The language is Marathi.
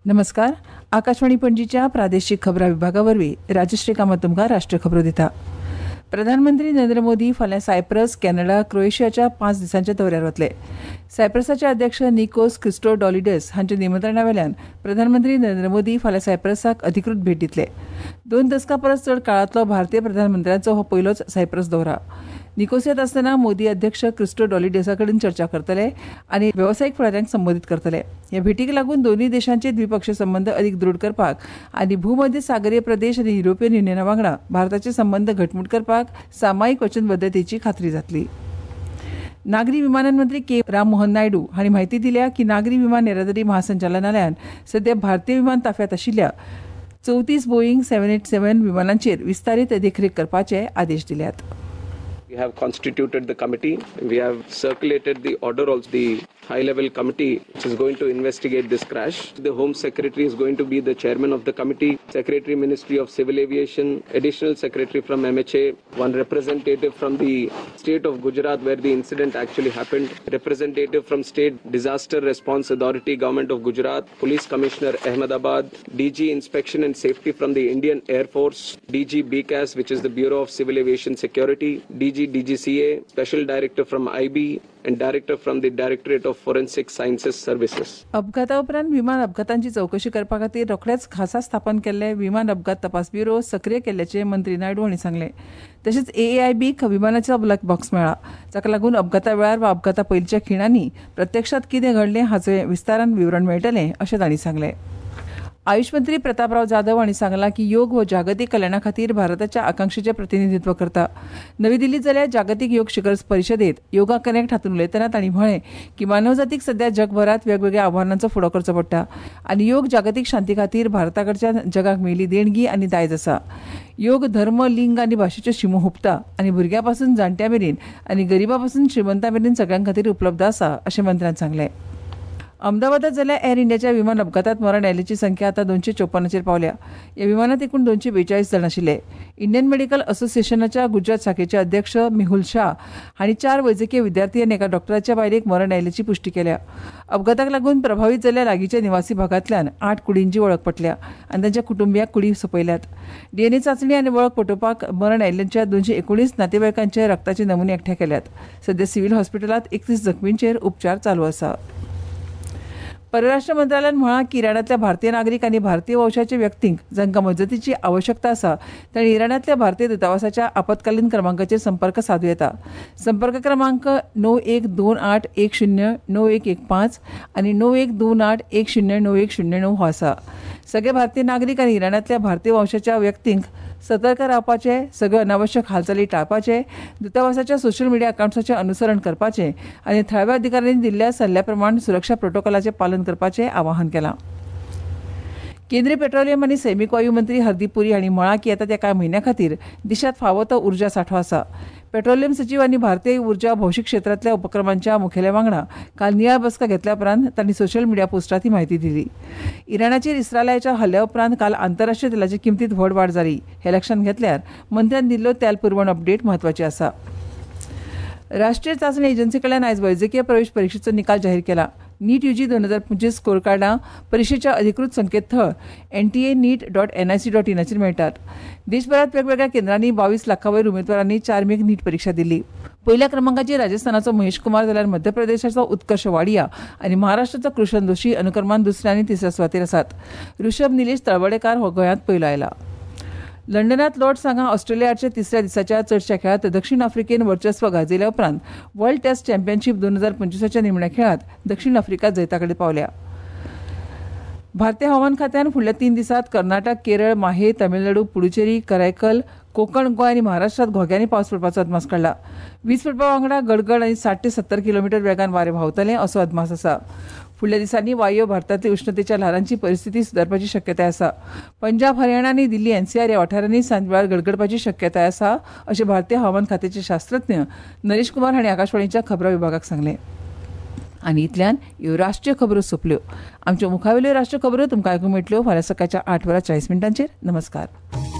नमस्कार. आकाशवाणी पणजीच्या प्रादेशीक खबरां विभागावरवीं राजश्री कामत तुमकां राष्ट्रीय खबरो दिता. प्रधानमंत्री नरेंद्र मोदी फाल्यां सायप्रस, कॅनडा, क्रोएशियाच्या 5 दिसांच्या दौऱ्यार वतले. सायप्रसाचे अध्यक्ष निकोस क्रिस्टोडॉलिडस हांच्या निमंत्रणा वेल्यान प्रधानमंत्री नरेंद्र मोदी फाल्यां सायप्रसाक अधिकृत भेट दितले. 2 दशकां परस चड काळांतलो भारतीय प्रधानमंत्र्यांचो हो पयलोच सायप्रस दौरा. निकोसियांत आसतना मोदी अध्यक्ष क्रिस्टोडॉलिडसा कडेन चर्चा करतले आनी वेवसायीक फुडाऱ्यांक संबोधीत करतले. ह्या भेटीक लागून दोनूय देशांचे द्विपक्षीय संबंद अदीक दृढ करपाक आनी भूमध्य सागरीय प्रदेश आनी युरोपियन युनियना वांगडा भारताचे संबंद घटमूट करपाक सामायिक वचनबद्धतेची खात्री जातली. नागरी विमानन मंत्री के. राम मोहन नायडू हांणी म्हायती दिल्या की नागरी विमान येरादारी महासंचालनालयान सध्या भारतीय विमान ताफ्यांत आशिल्ल्या 34 बोईंग 787 विमानांचेर विस्तारीत देखरेख करपाचे आदेश दिल्यात. We have constituted the committee. We have circulated the order also, the high-level committee which is going to investigate this crash. The Home Secretary is going to be the chairman of the committee, Secretary Ministry of Civil Aviation, Additional Secretary from MHA, one representative from the state of Gujarat where the incident actually happened, representative from State Disaster Response Authority, Government of Gujarat, Police Commissioner Ahmedabad, DG Inspection and Safety from the Indian Air Force, DG BCAS which is the Bureau of Civil Aviation Security, DGCA, Special Director from IB and Director from the Directorate of Forensic Sciences Services. अपघाता उपरांत विमान अपघातांची चौकशी करपा खातीर रोखडेच खासा स्थापन केल्ले विमान अपघात तपास ब्युरो सक्रिय केल्ल्याचे मंत्री नायडू हांणी सांगले. तशेंच AAIBक विमानाचो ब्लॅक बॉक्स मेळ्ळा, जाका लागून अपघाता वेळार वा अपघाता पयलींच्या खिणांनी प्रत्यक्षात कितें घडलें हाचे विस्तारान विवरण मेळटलें अशें तांणी सांगलें. आयुष मंत्री प्रतापराव जाधव हांणी सांगलां की योग हो जागतीक कल्याणा खातीर भारताच्या आकांक्षेचें प्रतिनिधित्व करता. नवी दिल्लींत जाल्ल्या जागतीक योग शिखर परिशदेंत योगा कनेक्ट हातूंत उलयतना तांणी म्हळें की मानवजातीक सध्या जगभरात वेगवेगळ्या आव्हानांचो फुडो करचो पडटा आनी योग जागतीक शांती खातीर भारता कडच्यान जगाक मेळिल्ली देणगी आनी दायज आसा. योग धर्म, लिंग आनी भाशेच्यो शिमो हुपता आनी भुरग्यां पासून जाणट्यां मेरेन आनी गरिबां पासून श्रीमंतां मेरेन सगळ्यां खातीर उपलब्ध आसा अशें मंत्र्यान सांगलें. अहमदाबादात जाल्ल्या एअर इंडियाच्या विमान अपघातात मरण आयल्ल्याची संख्या आतां 254 पावल्या. ह्या विमानांत एकूण 242 जण आशिल्ले. इंडियन मेडिकल असोसिएशनाच्या गुजरात शाखेचे अध्यक्ष मेहुल शाह हांणी 4 वैजकीय विद्यार्थी आनी एका डॉक्टराच्या बायलेक मरण आयिल्ल्याची पुष्टी केल्या. अपघाताक लागून प्रभावीत जाल्ल्या लागींच्या निवासी भागांतल्यान 8 कुडींची वळख पटल्या आनी तांच्या कुटुंबियांक कुडी सोंपयल्यात. DNA चांचणी आनी वळख पटोवपाक मरण आयिल्ल्यांच्या 219 नातेवाईकांचे रक्ताचे नमुने एकठांय केल्यात. सध्या सिव्हील हॉस्पिटलांत 31 जखमींचेर उपचार चालू आसा. परराष्ट्र मंत्रालयान म्हळां की इराणांतल्या भारतीय नागरीक आनी भारतीय वंशाचे व्यक्तींक जांकां मजतीची आवश्यकता आसा तांणी इराणांतल्या भारतीय दूतावासाच्या आपतकालीन क्रमांकाचेर संपर्क सादूं येता. संपर्क क्रमांक 9128109115 आनी 9128109109 हो आसा. सगळे भारतीय नागरीक आनी इराणांतल्या भारतीय वंशाच्या व्यक्तींक सतर्क रावपाचे, सगळे अनावश्यक हालचाली टाळपाचे, दूतावासाच्या सोशल मिडिया अकाउंट्साचें अनुसरण करपाचें आनी थळाव्या अधिकाऱ्यांनी दिल्ल्या सल्ल्या प्रमाण सुरक्षा प्रोटोकॉलाचें पालन करपाचें आवाहन केलां. केंद्रीय पेट्रोलियम आनी सैमीक वायू मंत्री हरदीप पुरी हांणी म्हळां की येता त्या कांय म्हयन्यां खातीर देशांत फावो तो उर्जा सांठो आसा. पेट्रोलियम सचिव आनी भारतीय उर्जा भौशीक क्षेत्रांतल्या उपक्रमांच्या मुखेल्या वांगडा काल नियाळ बसका घेतल्या उपरांत तांणी सोशल मिडिया पोस्टांत ही म्हायती दिली. इराणाचेर इस्रायलाच्या हल्ल्या उपरांत काल आंतरराष्ट्रीय तेलाचे किमतींत व्हड वाड जाली. हे लक्षांत घेतल्यार मंत्र्यान दिल्लो तेल पुरवण अपडेट म्हत्वाची आसा. राष्ट्रीय चांचणी एजन्सी कडल्यान आयज वैजकीय प्रवेश परीक्षेचो निकाल जाहीर केला. नीट UG 2025 स्कोर कार्डां परीक्षेच्या अधिकृत संकेतथळ nta.neet.nic.in चेर मेळटात. देशभरात वेगवेगळ्या केंद्रांनी 22 लाखांवयर उमेदवारांनी 4 मेक नीट परीक्षा दिली. पयल्या क्रमांकाचेर राजस्थानाचो महेश कुमार जाल्यार मध्य प्रदेशाचो उत्कर्ष वाडिया आनी महाराष्ट्राचो कृष्ण दोशी अनुक्रमान दुसऱ्या आनी तिसऱ्या सुवातेर आसात. ऋषभ निलेश तळवडेकार हो गोंयांत पयलो आयला. लंडनांत लॉर्ड्स हांगा ऑस्ट्रेलियाच्या तिसऱ्या दिसाच्या चडशा खेळांत दक्षिण आफ्रिकेन वर्चस्व गाजयल्या उपरांत वर्ल्ड टेस्ट चॅम्पियनशीप 2025च्या निमण्या खेळांत दक्षिण आफ्रिका जैताकडे पावल्या. भारतीय हवामान खात्यान फुडल्या 3 दिसांत कर्नाटक, केरळ, माहे, तमिळनाडू, पुडुचेरी, करायकल, कोकण, गोंय आनी महाराष्ट्रांत घोग्यांनी पावस पडपाचो अदमास काडला. वीज पडपा वांगडा गडगड आनी 60 ते 70 किलोमीटर वेगान वारें व्हांवतले असो अदमास आसा. फुडल्या दिसांनी वायव्य भारतांतली उश्णतेच्या ल्हारांची परिस्थिती सुदारपाची शक्यताय आसा. पंजाब, हरियाणा आनी दिल्ली NCR ह्या वाठारांनी सांज वेळार गडगडपाची शक्यताय आसा अशें भारतीय हवामान खात्याचे शास्त्रज्ञ नरेश कुमार हांणी आकाशवाणीच्या खबरां विभागाक सांगलें. आनी इतल्यान ह्यो राष्ट्रीय खबरो सोंपल्यो. आमच्यो मुखावेल्यो राष्ट्रीय खबरो तुमकां आयकूंक मेळटल्यो फाल्यां सकाळच्या 8:40 नमस्कार.